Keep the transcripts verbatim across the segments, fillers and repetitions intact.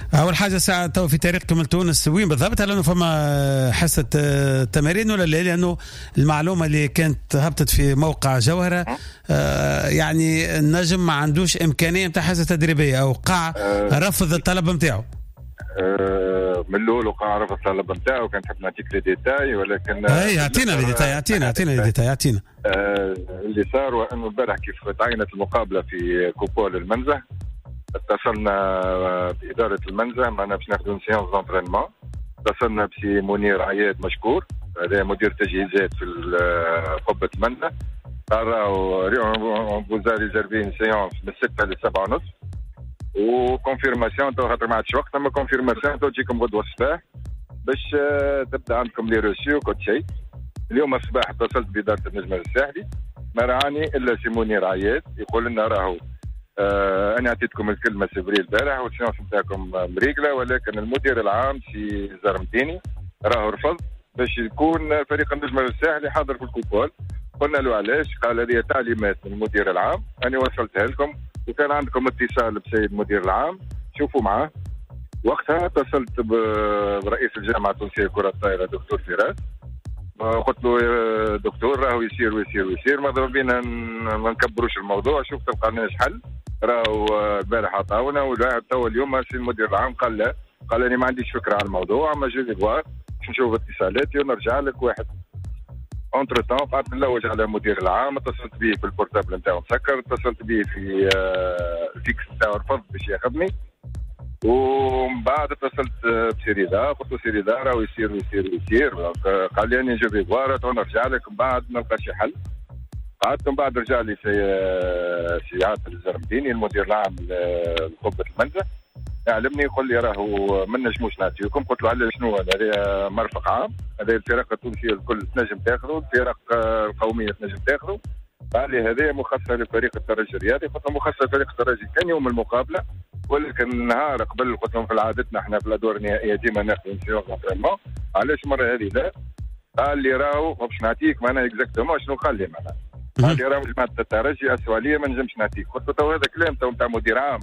اول حاجه ساعه تو في طريق كمل تونس وين بالضبط؟ هل انه فما حصه تمارين ولا لا؟ لانه المعلومه اللي كانت هبطت في موقع جوهره آه يعني النجم ما عندوش امكانيه نتاع حصه تدريبيه او قاع رفض الطلب نتاعو. أه من الاول وقع رفض الطلب نتاعو. كان حاب نعطيك لي ديتاي ولكن اي اعطينا لي ديتاي اعطينا اعطينا لي ديتاي اعطينا. أه اللي صار وانه البارح كيف تعينت المقابله في كوبول المنزه، اتصلنا بإدارة المنزه معنا باش ناخذ سيونس دونترينمون. اتصلنا بسي منير عياد مشكور، هذا مدير تجهيزات في قبة المنزه. قال راهو بوزا ريزيرفي سيونس من ستة لسبعة ونص وكونفيرماسيون تو خاطر ما عادش وقت، اما كونفيرماسيون تو تجيكم غدوه الصباح باش تبدا عندكم لي روسي وكل شيء. اليوم الصباح اتصلت بإدارة النجم الساحلي، ما راني الا سي منير عياد يقول لنا راهو آه انا اعطيتكم الكلمه سبريل البارح والسيونس نتاعكم مريقله، ولكن المدير العام سي زرمتيني راهو رفض باش يكون فريق النجم الساحلي حاضر في الكوبول. قلنا له علاش؟ قال هذه تعليمات من المدير العام انا وصلتها لكم، وكان عندكم اتصال بسيد المدير العام شوفوا معاه. وقتها اتصلت برئيس الجامعه التونسيه لكره الطائره دكتور فراس، قلت له دكتور راهو يصير ويصير ويصير ماذا بينا ما نكبروش الموضوع، شوف تلقى لناش حل. راهو البارح عطاونا ولا تو اليوم سي المدير العام قال لا، قال انا ما عنديش فكره على الموضوع اما جو فوار باش نشوف اتصالاتي ونرجع لك واحد. اونتر تون قعدت نلوج على المدير العام، اتصلت به في البورتابل نتاعو مسكر، اتصلت به في الفيكس نتاعو رفض باش ياخذني، ومن بعد اتصلت بسيريدا قلت له سيريدا راهو يصير ويصير ويصير، قال لي اني نجيب فوار ونرجع لك من بعد نلقى شي حل. قعدت من بعد رجع لي سي سي عاطل الزرمديني المدير العام لقبة المنزه يعلمني يقول لي راهو ما نجموش نعطيكم. قلت له على شنو هذا؟ مرفق عام، هذه الفرق التونسيه الكل تنجم تاخذوا، الفرق القوميه تنجم تاخذوا. قال لي هذا مخصص لفريق الترجي الرياضي. قلت له مخصص لفريق الترجي كان يوم المقابله، ولكن نهار قبل قلت لهم في عادتنا احنا في الادوار النهائيه ديما ناخذ سيونس دونترينمون، علاش المره هذه لا؟ قال لي راهو باش نعطيك معناها اكزاكتومون شنو قال لي معناها. قال لي راهو جماعه الترجي اسوء لي ما نجمش نعطيك. قلت له تو هذا كلام تو نتاع مدير عام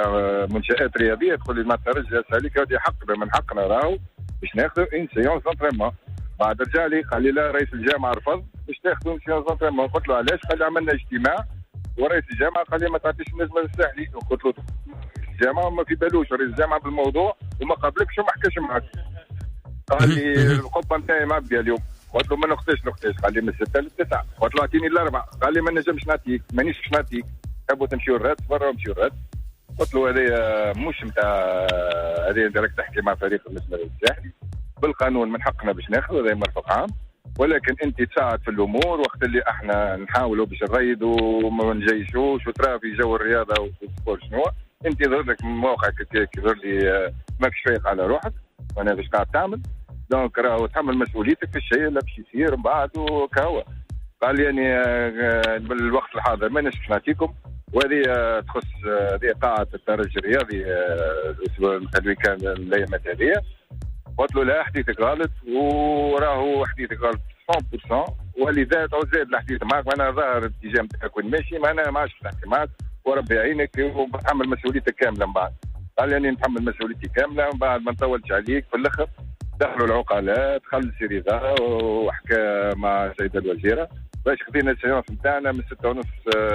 منشآت رياضيه تقول لي جماعه الترجي اسوء لك، هذه حقنا من حقنا راهو باش ناخذ ان سيونس دونترينمون. بعد رجع لي قال لي لا رئيس الجامعه رفض باش تاخذوا سيونس دونترينمون. قلت له علاش؟ قال لي عملنا اجتماع ورئيس الجامعه قال لي ما تعطيش النجم الساحلي. قلت له الجامعه ما في بالوش رئيس الجامعه بالموضوع وما قابلكش وما حكاش معك. قال لي القبه نتاعي معبيه اليوم. قلت له ما نقطعش نقطعش. قال لي من ستة للتسعة. قلت له اعطيني الاربعه. قال لي ما نجمش نعطيك مانيش باش نعطيك، تحبوا تمشيوا الرد برا ومشيوا الرد. قلت له هذه مش نتاع هذه راك تحكي مع فريق النجم الساحلي، بالقانون من حقنا باش ناخذ هذا مرفق عام، ولكن انت تساعد في الامور وقت اللي احنا نحاولوا باش نريدوا وما نجيشوش وترى في جو الرياضه والسبور شنو. انت يظهر لك من موقعك يظهر لي ماكش فايق على روحك وانا باش قاعد تعمل، دونك راهو تحمل مسؤوليتك في الشيء اللي باش يصير من بعد وكهو. قال لي يعني بالوقت الحاضر ما نجمش نعطيكم، وهذه تخص هذه قاعه الترجي الرياضي الاسبوع الويكاند الايامات هذه. قلت له لا حديثك غلط وراهو حديثك غلط مية بالمية، ولذا تو زاد الحديث معك وانا ظاهر الاتجاه نتاعك وين ماشي، ما انا ما عادش نحكي معك وربي يعينك وبتحمل مسؤوليتك كامله من بعد. قال لي اني نتحمل مسؤوليتي كامله من بعد ما نطولش عليك. في الاخر دخلوا العقلاء دخل سيريزا وحكى مع السيده الوزيره باش خذينا السيونس نتاعنا من ستة ونص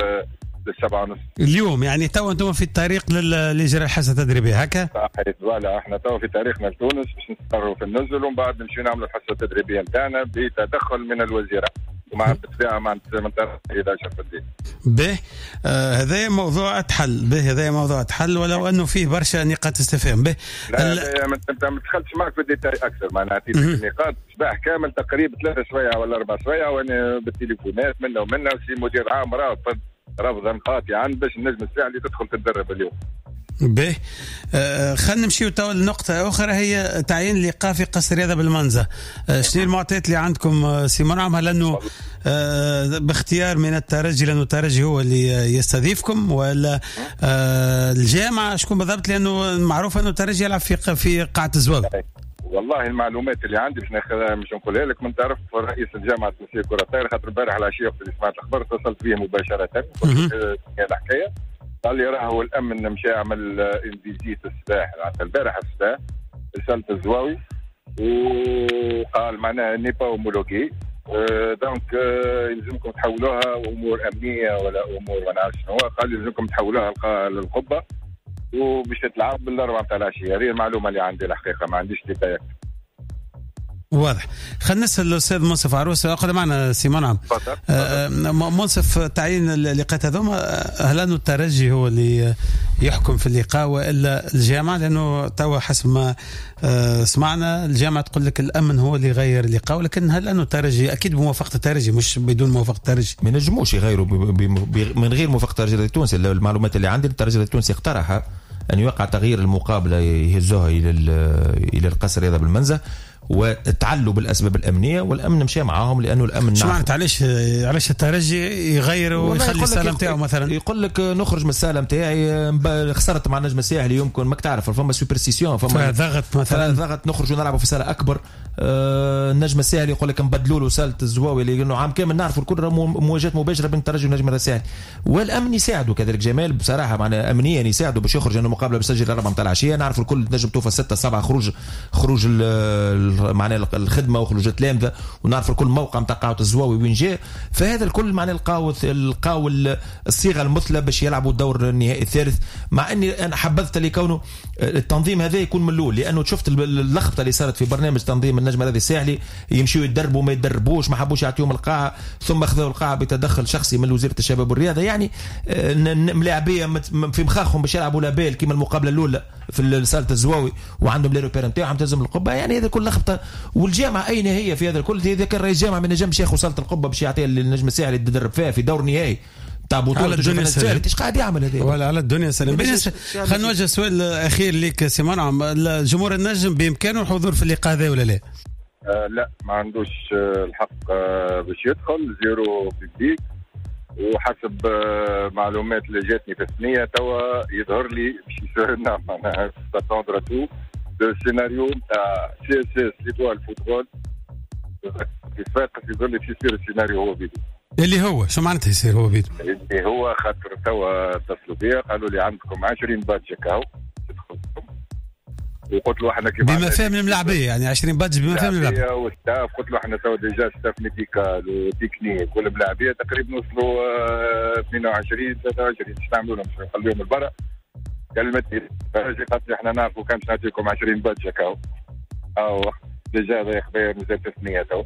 للسبعة ونص اليوم. يعني تو انتم في الطريق لاجراء الحصه التدريبيه هكا؟ صحيح فوالا، احنا تو في طريقنا لتونس باش نستقروا في النزل ومن بعد نمشيو نعملوا الحصه التدريبيه نتاعنا بتدخل من الوزيره ومع بالطبيعه مع من طرف إحدى عشر في الليل. به آه هذا موضوع اتحل به هذا موضوع اتحل ولو انه فيه برشا نقاط استفهام به. لا ال... انت ما دخلتش معك في الديتاي اكثر، معناها عطيتك النقاط صباح كامل تقريبا ثلاثة سوايع ولا أربع سوايع وانا بالتليفونات منا ومنا وسي مدير عام رافض رفضا قاطعا باش النجم الساحلي تدخل تتدرب اليوم. به آه خلينا نمشيو تو لنقطة أخرى هي تعيين الإيقافي قصر الرياضة بالمنزه. آه شنو المعطيات اللي عندكم آه سي منعم؟ هل أنه آه باختيار من الترجي لأنه الترجي هو اللي يستضيفكم ولا آه الجامعة شكون بالضبط؟ لأنه معروف أنه الترجي يلعب في في قاعة الزواج. والله المعلومات اللي عندي باش ناخذها مش نقولها لك من طرف رئيس الجامعه التونسيه لكره الطائره، خاطر امبارح العشيه وقت اللي سمعت الاخبار اتصلت به مباشره هي الحكايه. قال لي راهو الامن مشى يعمل انفيزيت الصباح البارح الصباح رساله الزواوي، وقال معناها ني با اومولوجي دونك يلزمكم تحولوها امور امنيه ولا امور ما نعرفش شنو. قال يلزمكم تحولوها للقبه وباش تلعب بالاربعه تاع العشيه. هذه المعلومه اللي عندي الحقيقه، ما عنديش ديتايات. واضح. خلينا نسال الاستاذ منصف عروس. اخذ معنا سي منعم. آه منصف، تعيين اللقاءات هذوما هل انه الترجي هو اللي يحكم في اللقاء والا الجامعه؟ لانه توا حسب ما آه سمعنا الجامعه تقول لك الامن هو اللي يغير اللقاء، ولكن هل انه الترجي اكيد بموافقه الترجي مش بدون موافقه الترجي؟ ما نجموش يغيروا من غير موافقه الترجي التونسي. المعلومات اللي عندي الترجي التونسي اقترح ان يوقع تغيير المقابله يهزوها الى الى القصر هذا بالمنزه، وتعلوا بالاسباب الامنيه والامن مشى معاهم لانه الامن. شو معناتها علاش علاش الترجي يغير ويخلي السلام تاعو مثلا؟ يقول لك نخرج من السلام تاعي خسرت مع النجم الساحلي يمكن ماك تعرف فما سوبرستيسيون فما ضغط مثلا ضغط نخرج ونلعبوا في سله اكبر. آه النجم الساحلي يقول لك نبدلوا له سله الزواوي لانه عام كامل نعرفوا الكل مواجهات مباشره بين الترجي والنجم الساحلي، والامن يساعدوا كذلك جمال بصراحه معنا امنيا يساعدوا باش يخرج انه مقابله بسجل أربعة متاع العشيه. نعرفوا الكل نجم توفى ستة سبعة خروج خروج معناها الخدمه وخروج التلامذه، ونعرف الكل موقع نتاع قهوه الزواوي وين جاء. فهذا الكل معناه القاو القاو الصيغه المثلى باش يلعبوا الدور النهائي الثالث. مع اني انا حبذت لكونه التنظيم هذا يكون من الاول، لانه شفت اللخبطه اللي صارت في برنامج تنظيم النجم الذي الساحلي، يمشيوا يتدربوا ما يتدربوش، ما حبوش يعطيهم القاعه، ثم اخذوا القاعه بتدخل شخصي من وزاره الشباب والرياضه. يعني ملاعبيه في مخاخهم باش يلعبوا لابيل كما المقابله الاولى في صاله الزواوي وعندهم ليروبير نتاعهم تلزم القبه. يعني هذا كل لخبطه. والجامعه اين هي في هذا الكل؟ اذا كان رئيس جامعه من نجم شيخ وصلت القبه باش يعطيها للنجم الساحلي يتدرب فيها في دور نهائي تاع بطوله الدنيا الساحلي، ايش قاعد يعمل هذا؟ ولا على الدنيا سلام. خلينا نوجه سؤال اخير لك سي منعم، جمهور النجم بامكانه الحضور في اللقاء هذا ولا لا؟ آه لا ما عندوش الحق آه باش يدخل، زيرو بيبليك. وحسب آه معلومات اللي جاتني في الثنيه توا يظهر لي باش يصير لنا معناها تاتوندر تو لو سيناريو تاع سي اس اس ليتوال فوتبول يتفاقس يظهر لي باش يصير السيناريو هو بيدو. اللي هو شو معناتها يصير هو بيدو؟ اللي هو خاطر توا اتصلوا بيا قالوا لي عندكم عشرين بادج كاو تدخلكم، وقلت له احنا كيف بما فهم الملاعبيه يعني عشرين بادج بما فهم الملاعبيه والستاف. قلت له احنا توا ديجا ستاف ميديكال وتكنيك والملاعبيه تقريبا وصلوا اثنين وعشرين ثلاثة وعشرين باش نعملوا لهم باش نخليهم البرا. كلمتني فرجي قالت لي احنا نعرفوا كان باش نعطيكم عشرين بادج كاو او ديجا هذا خبير مازال في الثنيه توا.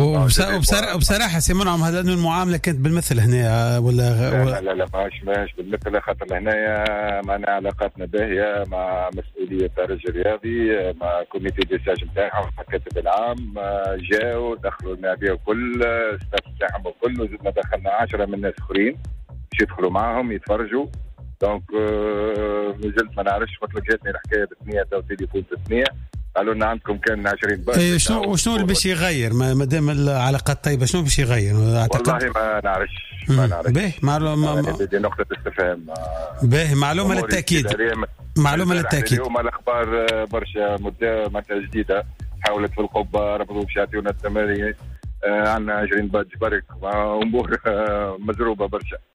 وبصراحه سي منعم هذا انه المعامله كانت بالمثل هنا ولا لا لا لا ماهيش ماهيش بالمثل، خاطر هنايا معنا علاقاتنا باهيه مع مسؤوليه الترجي الرياضي مع كوميتي ديساج نتاعهم الكاتب العام جاوا دخلوا الملاعبيه وكل ستاف نتاعهم وكل، وزدنا دخلنا عشرة من الناس اخرين باش يدخلوا معهم يتفرجوا. دونك مازلت ما نعرفش قلت لك جاتني الحكايه بالثنيه تو تليفون بالثنيه قالوا لنا عندكم كان عشرين بس. ايه شنو وشنو اللي باش يغير ما دام العلاقات طيبه؟ شنو باش يغير؟ اعتقد والله ما نعرفش ما نعرفش. باهي معلومه هذه نقطه استفهام. باهي معلومه للتاكيد معلومه للتاكيد. اليوم الاخبار برشا مده معناتها جديده حاولت في القبه رفضوا باش يعطيونا التمارين. عندنا عشرين بادج برك امور مزروبه برشا.